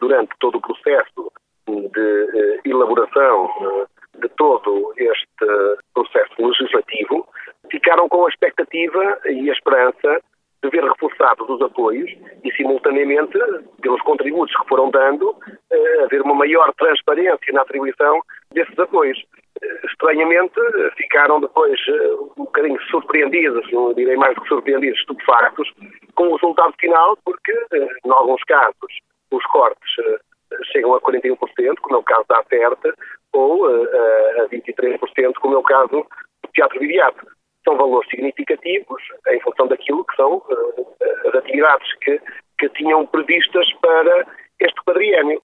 durante todo o processo de elaboração de todo este processo legislativo, ficaram com a expectativa e a esperança de ver reforçados os apoios e, simultaneamente, pelos contributos que foram dando, haver uma maior transparência na atribuição desses apoios. Estranhamente, ficaram depois um bocadinho surpreendidos, não direi mais do que surpreendidos, estupefactos, com o resultado final, porque, em alguns casos, os cortes chegam a 41%, como é o caso da ACERT, ou a 23%, como é o caso do Teatro Viriato. São valores significativos em função daquilo que são as atividades que tinham previstas para este quadriênio.